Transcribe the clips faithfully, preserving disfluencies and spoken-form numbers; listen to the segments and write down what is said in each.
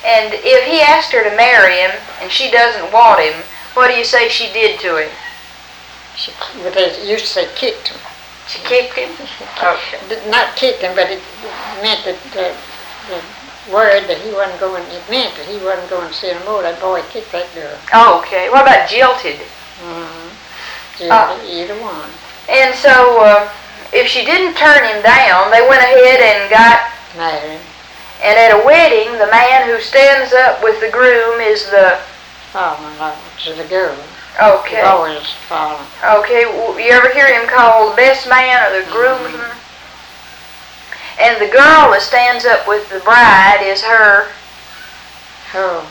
And if he asked her to marry him and she doesn't want him, what do you say she did to him? She, well, they used to say kicked him. She kicked him? Okay. Not kicked him, but it meant that the, the word that he wasn't going, it meant that he wasn't going to see no more. That boy kicked that girl. Oh, okay. What about jilted? Mm-hmm. Jilted, uh, either one. And so, uh, if she didn't turn him down, they went ahead and got married. And at a wedding, the man who stands up with the groom is the father-in-law to the girl. Okay. He's always father. Okay. You ever hear him called the best man or the groomsman? Mm-hmm. And the girl that stands up with the bride is her. Her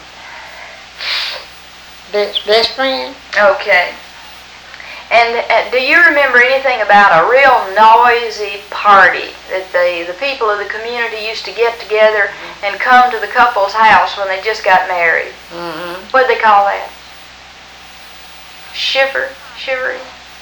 best, best friend. Okay. And uh, do you remember anything about a real noisy party that the, the people of the community used to get together mm-hmm. and come to the couple's house when they just got married? Mm-hmm. What did they call that? Shiver? Shivery?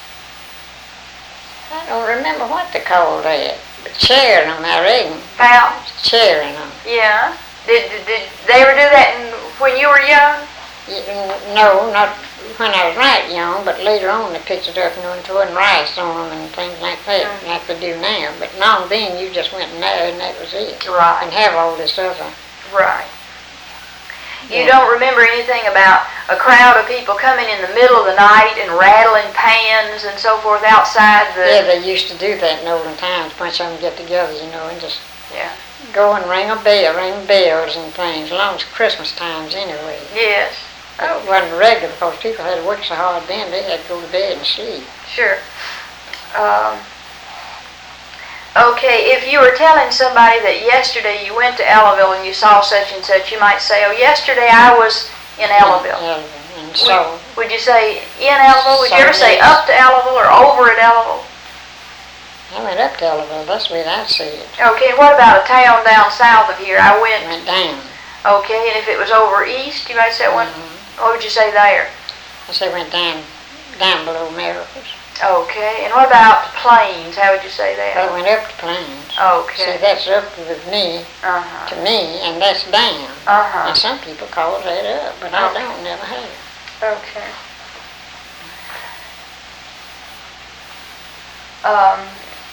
I don't remember what they called that. But cheering them, I reckon. How? Cheering them. Yeah. Did, did, did they ever do that in, when you were young? No, not when I was right young, but later on they picked it up and throwing rice on them and things like that, mm-hmm. like they do now. But long then you just went in there and that was it. Right. And have all this other. Right. You yeah. don't remember anything about a crowd of people coming in the middle of the night and rattling pans and so forth outside the... Yeah, they used to do that in olden times. A bunch of them get together, you know, and just yeah. go and ring a bell, ring bells and things, as long as Christmas times anyway. Yes. Oh. It wasn't regular because people had to work so hard then, they had to go to bed and sleep. Sure. Um, okay, if you were telling somebody that yesterday you went to Ellaville and you saw such and such, you might say, oh, yesterday I was in Ellaville. In Ellaville. And so, would, would you say in Ellaville? Would so you ever say up to Ellaville or over at Ellaville? I went up to Ellaville, that's the way I see it. Okay, what about a town down south of here? I went... went down. Okay, and if it was over east, you might say, what, mm-hmm. what would you say there? I say went down, down below Americas. Okay, and what about the plains? How would you say that? I went up to plains. Okay. See, that's up with me, uh-huh. to me, and that's down. Uh-huh. And some people call that up, but I okay. don't, never have. Okay. Um,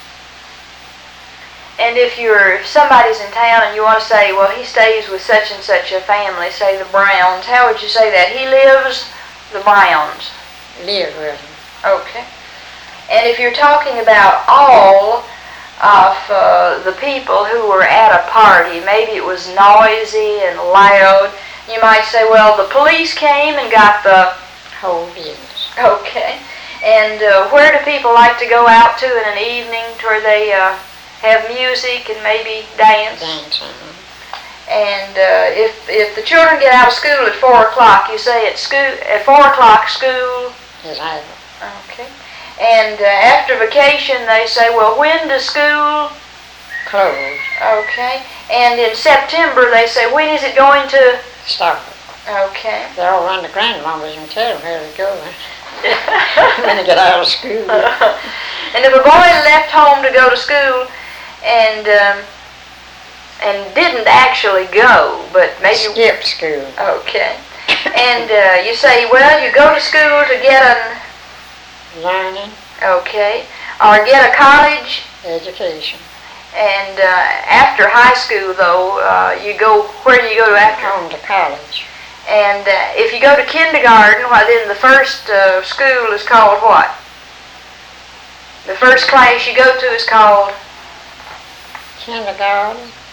and if you're, if somebody's in town and you want to say, well, he stays with such and such a family, say the Browns, how would you say that? He lives the Browns. Live with them. Okay. And if you're talking about all of uh, the people who were at a party, maybe it was noisy and loud, you might say, well, the police came and got the whole business. Okay. And uh, where do people like to go out to in an evening to where they uh, have music and maybe dance? Dance, uh-huh. And uh, if if the children get out of school at four o'clock, you say at school at four o'clock school is over. Okay. And uh, after vacation, they say, well, when does school close? Okay. And in September, they say, when is it going to start? Okay. They all run to grandmamas and tell them where they're going when they get out of school. And if a boy left home to go to school and um, and didn't actually go, but maybe skipped school. Okay. And uh, you say, well, you go to school to get an learning. Okay. Or get a college education. And uh, after high school, though, uh, you go. Where do you go to after? Home to college. And uh, if you go to kindergarten, well, then the first uh, school is called what? The first class you go to is called? Kindergarten.